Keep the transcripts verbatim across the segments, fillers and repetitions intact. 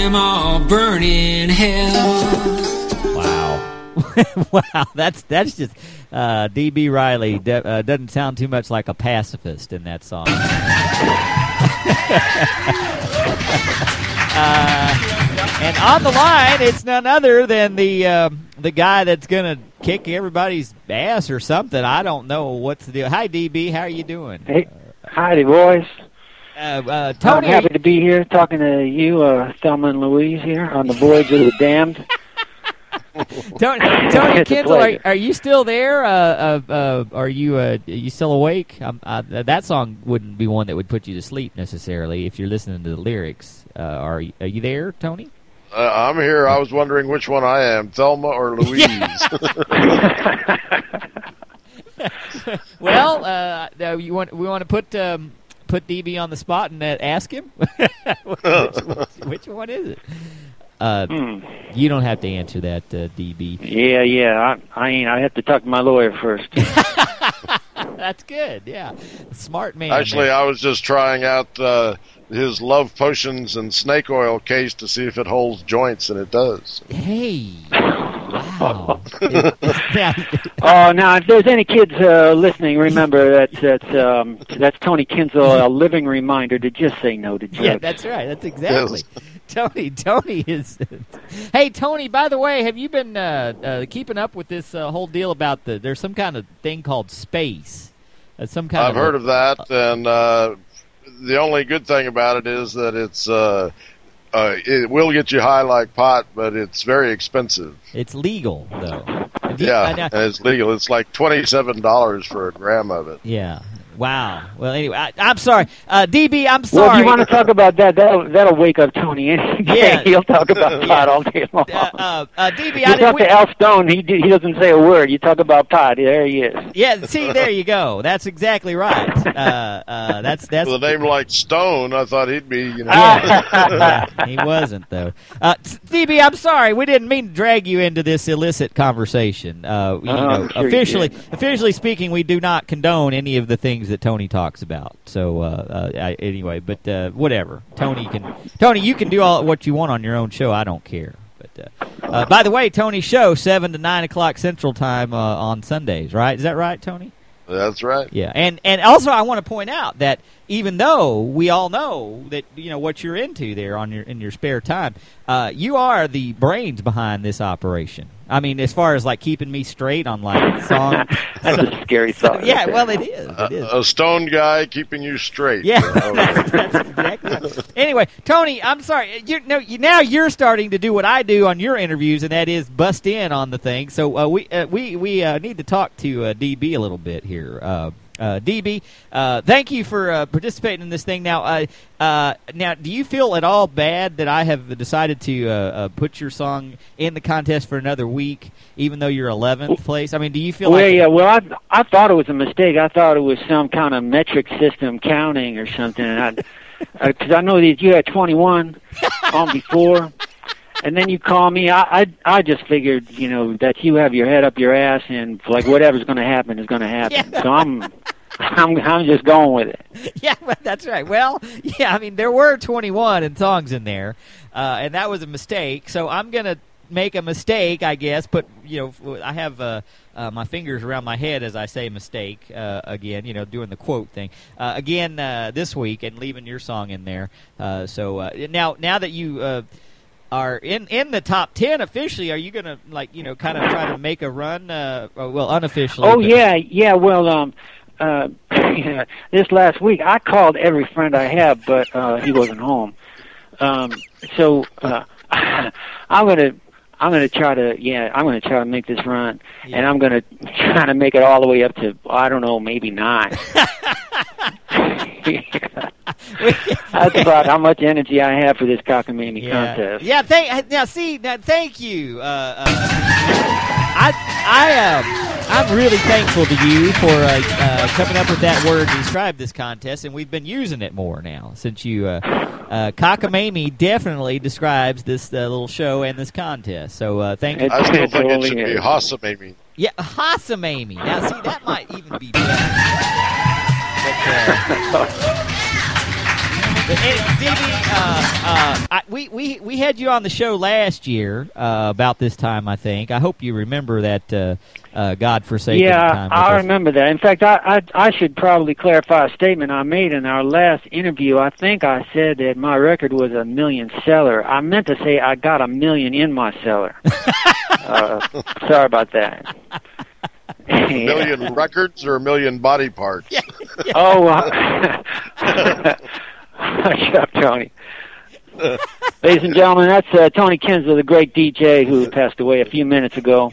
them all burn in hell. Wow. Wow, that's that's just uh, D B. Riley de- uh, doesn't sound too much like a pacifist in that song. uh, and on the line, it's none other than the uh, the guy that's gonna kick everybody's ass or something. I don't know what's the deal. Hi, D B. How are you doing? Hey, howdy, boys. Uh, uh, Tony, I'm happy to be here talking to you, uh, Thelma and Louise, here on the Voyage of the Damned. Tony, Tony It's a Kinsel, are, pleasure. are you still there? Uh, uh, uh, are you uh, are you still awake? Um, uh, that song wouldn't be one that would put you to sleep necessarily if you're listening to the lyrics. Uh, are you, are you there, Tony? Uh, I'm here. I was wondering which one I am, Thelma or Louise. Well, uh, uh, you want we want to put um, put D B on the spot and uh, ask him which, which, which one is it? Uh, Hmm. You don't have to answer that, uh, D B. Yeah, yeah. I, I ain't. I have to talk to my lawyer first. That's good. Yeah, smart man. Actually, there. I was just trying out uh, his Love Potions and Snake Oil case to see if it holds joints, and it does. Hey. Wow. Now- Oh, now if there's any kids uh, listening, remember that that's um, that's Tony Kinsel, a living reminder to just say no to drugs. Yeah, that's right. That's exactly. Tony, Tony is. Hey, Tony. By the way, have you been uh, uh, keeping up with this uh, whole deal about the? There's some kind of thing called space. Uh, some kind. I've of heard of that, and uh, the only good thing about it is that it's uh, uh, it will get you high like pot, but it's very expensive. It's legal though. Have you- Yeah, uh, now- and it's legal. It's like twenty-seven dollars for a gram of it. yeah. Wow. Well, anyway, I, I'm sorry, uh, D B. I'm Well, sorry. if you want to talk about that, that'll, that'll wake up Tony. Yeah. He'll talk about pot all day long. uh, uh, uh, D B. You I didn't. talk to Al Stone, he d- he doesn't say a word. You talk about pot, there he is. Yeah. See, there you go. That's exactly right. Uh, uh, that's that's. With a name like Stone, I thought he'd be, you know. Yeah, he wasn't though. Uh, D B, I'm sorry, we didn't mean to drag you into this illicit conversation. Uh, you Oh, know, I'm sure you officially, did. officially speaking, we do not condone any of the things that Tony talks about. So uh, uh, I, anyway, but uh, whatever. Tony can. Tony, you can do all what you want on your own show. I don't care. But uh, uh, by the way, Tony's show seven to nine o'clock Central Time uh, on Sundays. Right? Is that right, Tony? That's right. Yeah, and and also I want to point out that even though we all know that you know what you're into there on your in your spare time, uh, you are the brains behind this operation. I mean, as far as like keeping me straight on like song. That's a scary thought. Yeah, well, it is. It is. A, a stoned guy keeping you straight. Yeah, Oh, that's, that's exactly right. Anyway, Tony, I'm sorry. You no, you, now you're starting to do what I do on your interviews, and that is bust in on the thing. So uh, we uh, we we uh, need to talk to uh, D B a little bit here. Uh, uh, D B, uh, thank you for uh, participating in this thing. Now, uh, uh, now, do you feel at all bad that I have decided to uh, uh, put your song in the contest for another week, even though you're eleventh place? I mean, do you feel Well, like yeah, well, I I thought it was a mistake. I thought it was some kind of metric system counting or something. Because I, uh 'cause I know that you had twenty-one on before, and then you call me. I, I I just figured, you know, that you have your head up your ass and like whatever's going to happen is going to happen. Yeah. So I'm I'm I'm just going with it. Yeah, well, that's right. Well, yeah, I mean, there were twenty-one and songs in there, uh, and that was a mistake. So I'm going to make a mistake, I guess, but, you know, I have uh, uh, my fingers around my head as I say mistake uh, again, you know, doing the quote thing. Uh, again, uh, this week and leaving your song in there. Uh, so uh, now now that you uh, are in, in the top ten officially, are you going to, like, you know, kind of try to make a run? Uh, well, unofficially. Oh but- yeah, yeah. Well, um, uh, this last week I called every friend I have, but uh, he wasn't home. Um, so uh, I'm gonna, I'm gonna try to, yeah, I'm gonna try to make this run, Yeah. and I'm gonna try to make it all the way up to, I don't know, maybe nine. That's about how much energy I have for this cockamamie Yeah, contest. yeah. Thank now. See, now, thank you. Uh, uh, I, I, um, I'm really thankful to you for uh, uh, coming up with that word to describe this contest, and we've been using it more now since you. Uh, uh, cockamamie definitely describes this uh, little show and this contest. So uh, thank you. It- I still It think it totally should be is. Hossamamie. Yeah, Hossamamie. Now, see, that might even be better. But, uh, But anyway, D B, uh, uh, I, we we, we, we had you on the show last year uh, about this time, I think. I hope you remember that uh, uh, God-forsaken yeah, time. I us. remember that. In fact, I, I I should probably clarify a statement I made in our last interview. I think I said that my record was a million seller. I meant to say I got a million in my cellar. uh, sorry about that. A million records or a million body parts? Yeah. Yeah. Oh, uh, shut up, Tony. Ladies and gentlemen, that's uh, Tony Kinsler, the great D J who passed away a few minutes ago.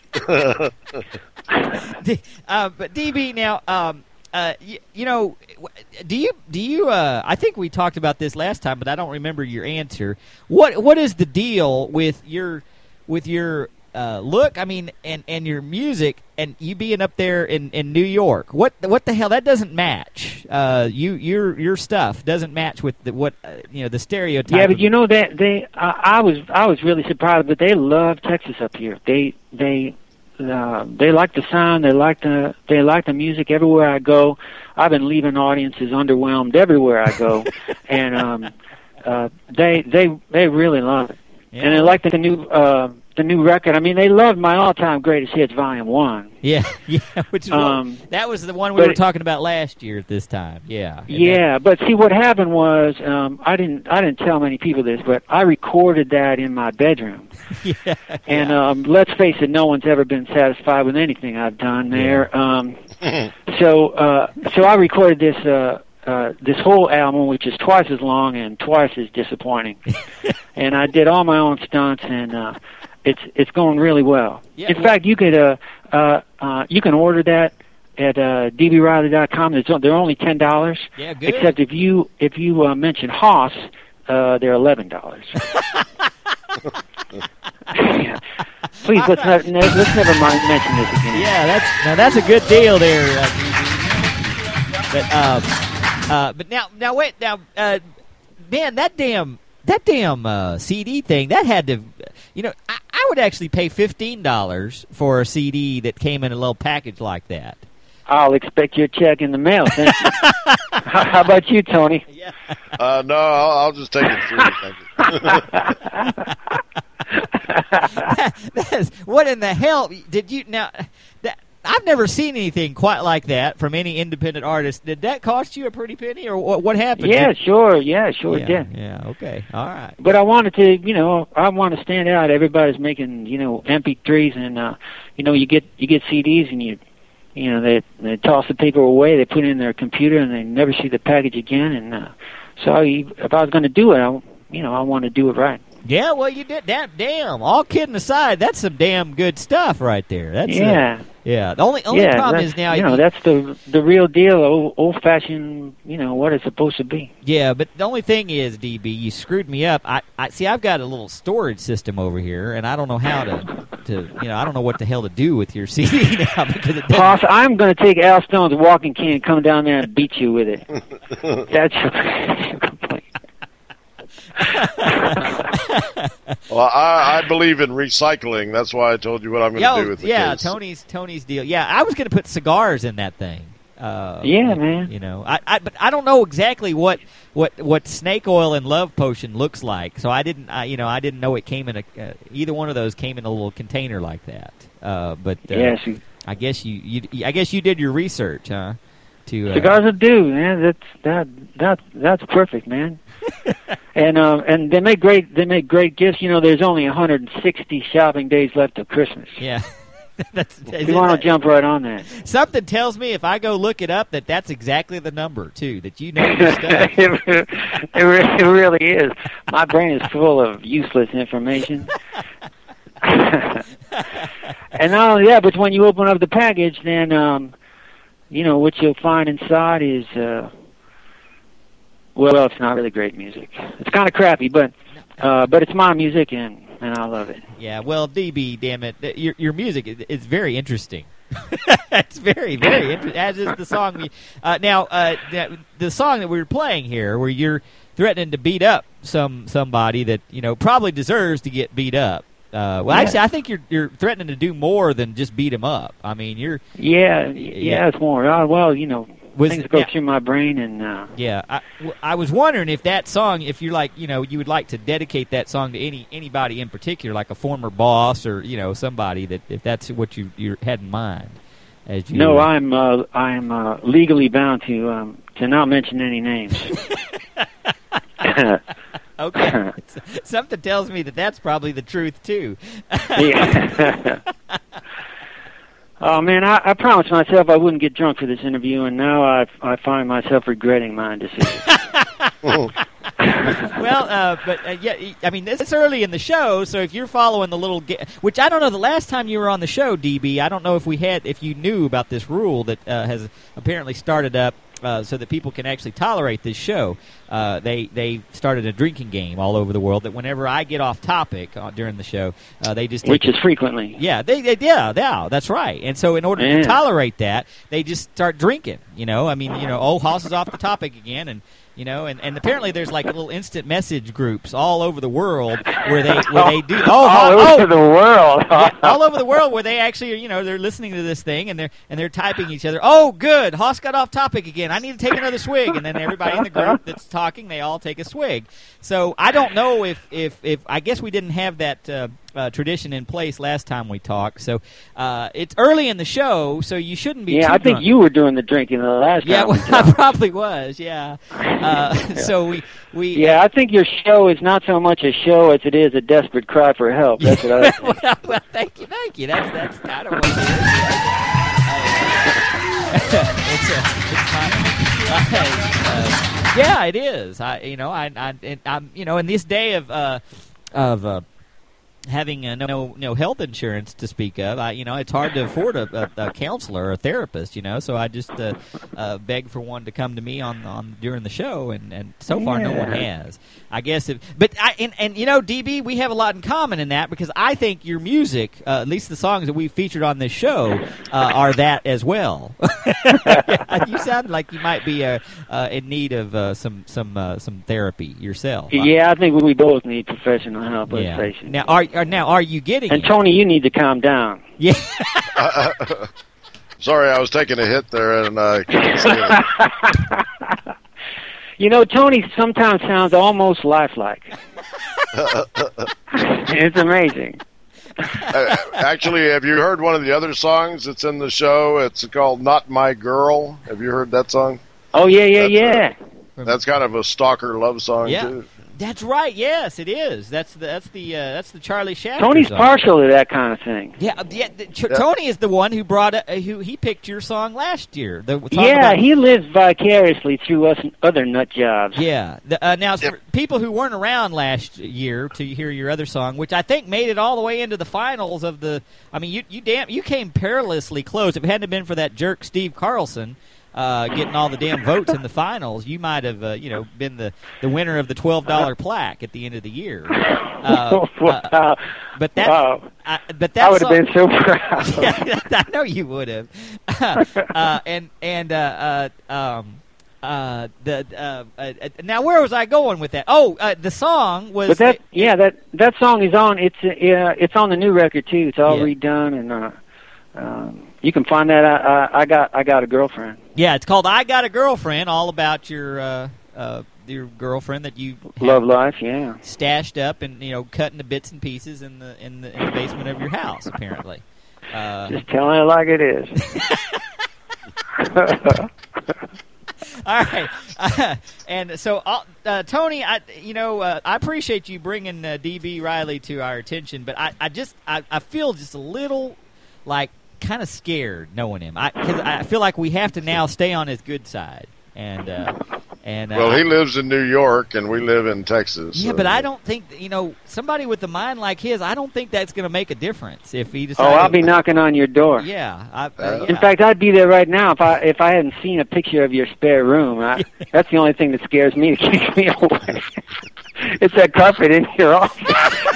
uh, but D B, now, um, uh, you, you know, do you do you? Uh, I think we talked about this last time, but I don't remember your answer. What what is the deal with your with your uh, look? I mean, and, and your music, and you being up there in, in New York. What what the hell? That doesn't match. Uh, you your your stuff doesn't match with the, what uh, you know the stereotype. Yeah, but you know that they, uh, I was I was really surprised, but they love Texas up here. They they. Uh, they like the sound. They like the they like the music. Everywhere I go, I've been leaving audiences underwhelmed everywhere I go, and um, uh, they they they really love it. Yeah. And they like the new uh, the new record. I mean, they loved my all-time greatest hits, Volume One. Yeah, yeah. Which is um, what, that was the one we were talking about last year at this time. Yeah. Yeah, that, but see, what happened was um, I didn't I didn't tell many people this, but I recorded that in my bedroom. Yeah. And um, let's face it, no one's ever been satisfied with anything I've done there. Yeah. Um, so uh, so I recorded this. Uh, Uh, this whole album, which is twice as long and twice as disappointing, and I did all my own stunts, and uh, it's it's going really well. Yeah, In well, fact, you could uh, uh, uh, you can order that at uh, d b riley dot com. They're they're only ten dollars. Yeah, good. Except if you if you uh, mention Haas, uh, they're eleven dollars. Please let's not, let's never mind mention this again. Yeah, that's now that's a good deal there. Uh, but um. Uh, but now, now wait, now, uh, man, that damn, that damn uh, C D thing, that had to, you know, I, I would actually pay fifteen dollars for a C D that came in a little package like that. I'll expect your check in the mail. Thank you. How about you, Tony? Yeah. Uh, no, I'll, I'll just take it through. Thank you. that, that is, what in the hell did you now? That. I've never seen anything quite like that from any independent artist. Did that cost you a pretty penny, or what, what happened? Yeah, did, sure. Yeah, sure yeah, it did. Yeah, okay. All right. But I wanted to, you know, I want to stand out. Everybody's making, you know, M P threes, and, uh, you know, you get you get C Ds, and you, you know, they, they toss the paper away, they put it in their computer, and they never see the package again. And uh, so I, if I was going to do it, I, you know, I want to do it right. Yeah, well, you did that. Damn. All kidding aside, that's some damn good stuff right there. That's yeah. A, yeah. The only only yeah, problem is now you know you, that's the the real deal, old, old fashioned. You know what it's supposed to be. Yeah, but the only thing is, D B, you screwed me up. I, I see. I've got a little storage system over here, and I don't know how to to you know I don't know what the hell to do with your C D now because it doesn't. Boss, I'm going to take Al Stone's walking cane and come down there and beat you with it. That's your complaint. Well, I, I believe in recycling. That's why I told you what I'm going to Yo, do with the yeah, case. Tony's Tony's deal. Yeah, I was going to put cigars in that thing. Uh, yeah, man. You know, I, I but I don't know exactly what, what, what snake oil and love potion looks like. So I didn't, I, you know, I didn't know it came in a uh, either one of those came in a little container like that. Uh, but uh, yes, I guess you, you, I guess you did your research, huh? To uh, cigars will do, man. That's that that that's perfect, man. and um, and they make great they make great gifts. You know, there's only one hundred sixty shopping days left of Christmas. Yeah. That's, you want to jump right on that. Something tells me if I go look it up that that's exactly the number too. That you know your stuff. it, it, really, it really is. My brain is full of useless information. And not only that, but when you open up the package, then um, you know what you'll find inside is uh, well, it's not really great music. It's kind of crappy, but uh, but it's my music and. And I love it. Yeah, well, D B, damn it, your your music is, is very interesting. It's very, very interesting, as is the song. We, uh, now, uh, the song that we were playing here, where you're threatening to beat up some somebody that you know probably deserves to get beat up. Uh, well, yeah. actually, I think you're you're threatening to do more than just beat him up. I mean, you're yeah, yeah, yeah. It's more. Uh, well, you know, Was, things go yeah. through my brain, and uh, Yeah, I, w- I was wondering if that song, if you're like, you know, you would like to dedicate that song to any anybody in particular, like a former boss or you know somebody that if that's what you you had in mind. As you no, were. I'm uh, I'm uh, legally bound to um, to not mention any names. Okay, something tells me that that's probably the truth too. Yeah. Oh man, I, I promised myself I wouldn't get drunk for this interview, and now I I find myself regretting my decision. Well, uh, but uh, yeah, I mean, it's early in the show, so if you're following the little, ga- which I don't know, the last time you were on the show, D B, I don't know if we had, if you knew about this rule that uh, has apparently started up uh, so that people can actually tolerate this show. Uh, they they started a drinking game all over the world that whenever I get off topic uh, during the show, uh, they just take Which is frequently. Yeah, they, they yeah, yeah, that's right. And so in order Yeah. to tolerate that, they just start drinking, you know? I mean, you know, oh, Hoss is off the topic again, and you know, and, and apparently there's like little instant message groups all over the world where they where they do oh, all oh, over the world. yeah, all over the world where they actually, you know, they're listening to this thing and they're and they're typing each other. Oh, good, Hoss got off topic again. I need to take another swig, and then everybody in the group that's talking, they all take a swig. So I don't know if if, if I guess we didn't have that uh, uh, tradition in place last time we talked. So uh, it's early in the show, so you shouldn't be. Yeah, too I think drunk. you were doing the drinking the last Yeah, time. well, we talked. I probably was. Yeah. Uh, so we we. Yeah, I think your show is not so much a show as it is a desperate cry for help. That's what I think. well, well, thank you, thank you. That's that's kind of what it is. it's a, it's kind of, uh, yeah, it is. I, you know, I, I, and I'm, you know, in this day of, uh, of, uh, having uh, no no health insurance to speak of, I you know it's hard to afford a, a, a counselor or a therapist, you know. So I just uh, uh, beg for one to come to me on, on during the show, and, and so far no one has. I guess if, but I and, and you know D B, we have a lot in common in that because I think your music, uh, at least the songs that we featured on this show, uh, are that as well. You sound like you might be uh, uh, in need of uh, some some uh, some therapy yourself. Yeah, I think we both need professional help. Let's Yeah. face it. Now are, are now are you getting And it? Tony, you need to calm down. Yeah. Sorry, I was taking a hit there, and I couldn't see it. You know, Tony sometimes sounds almost lifelike. It's amazing. Uh, actually, have you heard one of the other songs that's in the show? It's called "Not My Girl." Have you heard that song? Oh yeah, yeah, That's yeah. That's kind of a stalker love song Yeah. too. That's right. Yes, it is. That's the that's the uh, that's the Charlie Shafter Tony's song. partial to that kind of thing. Yeah, uh, yeah. the- Ch- Yeah. Tony is the one who brought uh, who he picked your song last year. The, song Yeah, about- he lives vicariously through us other nut jobs. Yeah. The, uh, now, Yep. for people who weren't around last year to hear your other song, which I think made it all the way into the finals of the. I mean, you you damn you came perilously close. If it hadn't been for that jerk Steve Carlson uh, getting all the damn votes in the finals, you might have uh, you know been the, the winner of the twelve dollar plaque at the end of the year. Uh, uh, wow. but that, Wow. I, but that I would have song- been so proud. Yeah, I know you would have. uh, and and uh, uh, um, uh, the uh, uh, now where was I going with that? Oh, uh, the song was. But that, yeah, that that song is on. It's uh, yeah, it's on the new record too. It's all Yeah. redone, and uh, um, you can find that. I, I, I got I got a girlfriend. Yeah, it's called "I Got a Girlfriend," all about your uh, uh, your girlfriend that you have Love life, yeah. stashed up and you know cut into bits and pieces in the in the, in the basement of your house, apparently. Uh, Just telling it like it is. All right, uh, and so uh, uh, Tony, I you know uh, I appreciate you bringing uh, D B Riley to our attention, but I, I just I, I feel just a little like kind of scared knowing him. I cause I feel like we have to now stay on his good side, and uh, and uh, Well, he lives in New York, and we live in Texas. yeah, so- but I don't think you know somebody with a mind like his. I don't think that's going to make a difference if he Oh, decides. I'll be knocking on your door. Yeah, I, uh, Uh, yeah. In fact, I'd be there right now if I if I hadn't seen a picture of your spare room. I, that's the only thing that scares me, that keeps me away. It's that carpet in your office.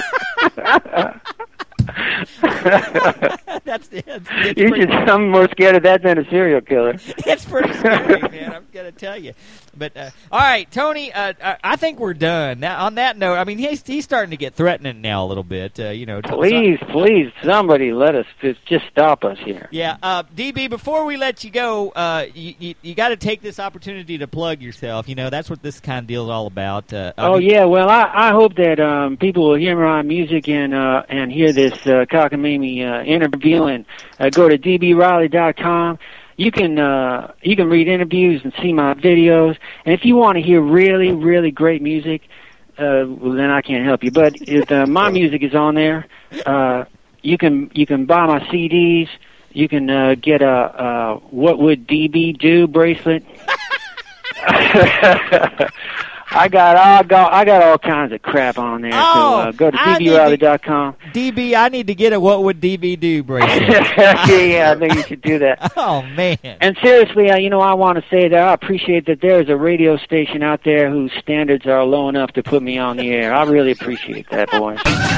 that's, it's, it's You pretty, should. I'm more scared of that than a serial killer. it's pretty scary, man. I'm going to tell you. But uh, all right, Tony, uh, I, I think we're done. Now, on that note, I mean, he's he's starting to get threatening now a little bit. Uh, you know, t- Please, so, please, somebody let us just, just stop us here. yeah, uh, D B. Before we let you go, uh, you you, you got to take this opportunity to plug yourself. You know, that's what this kind of deal is all about. Uh, I Oh mean, yeah, well I, I hope that um, people will hear my music and uh, and hear this uh, cockamamie uh, interview and uh, go to d b riley dot com. You can uh, you can read interviews and see my videos. And if you want to hear really really great music, uh, well, then I can't help you. But if uh, my music is on there, uh, you can you can buy my C Ds. You can uh, get a, a What Would D B Do bracelet. I got I got I got all kinds of crap on there. Oh, so uh, go to I d b riley dot com. D B, I need to get a What Would D B Do bracelet. Yeah, I think you should do that. Oh, man. And seriously, uh, you know, I want to say that I appreciate that there is a radio station out there whose standards are low enough to put me on the air. I really appreciate that, boy.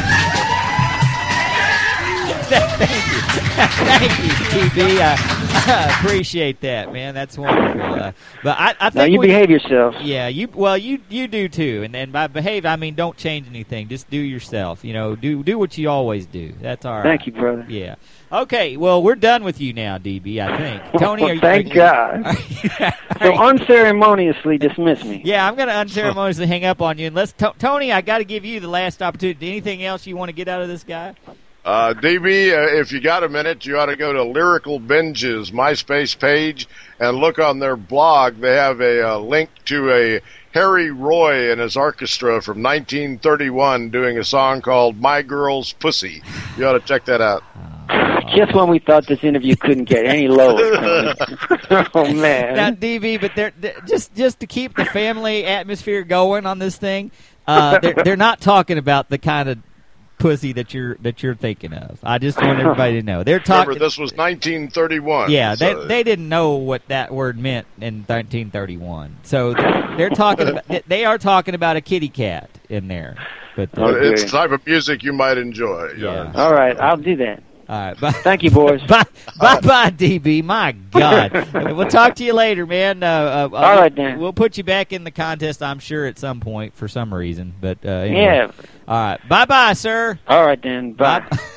Thank you. Thank you, D B. I, I appreciate that, man. That's wonderful. Uh, but I, I think Now, you we, behave yourself. Yeah, you well, you you do too. And and by behave, I mean don't change anything. Just do yourself. You know, do do what you always do. That's all right. Thank you, brother. Yeah. Okay. Well, we're done with you now, D B. I think. Tony, are you? Thank are you, God. Are you, are So you- unceremoniously dismiss me. yeah, I'm going to unceremoniously hang up on you. And let's, t- Tony, I got to give you the last opportunity. Anything else you want to get out of this guy? Uh, D B, uh, if you got a minute, you ought to go to Lyrical Binge's MySpace page and look on their blog. They have a uh, link to a Harry Roy and his orchestra from nineteen thirty-one doing a song called My Girl's Pussy. You ought to check that out. Just when we thought this interview couldn't get any lower. Oh, man. Now, D B, but they're, they're just just to keep the family atmosphere going on this thing. Uh, they're they're not talking about the kind of pussy that you're that you're thinking of. I just want everybody to know they're talking. Remember, this was nineteen thirty-one. Yeah, they so- they didn't know what that word meant in nineteen thirty-one. So they're talking about they are talking about a kitty cat in there. But uh, Okay. It's the type of music you might enjoy. you Yeah. know. All right, I'll do that. all right, bye. Thank you, boys. Bye, bye, bye, D B. My God, we'll talk to you later, man. Uh, uh, All right, then. We'll put you back in the contest, I'm sure, at some point for some reason. But uh, anyway. Yeah. All right, bye, bye, sir. All right, then. Bye. Bye.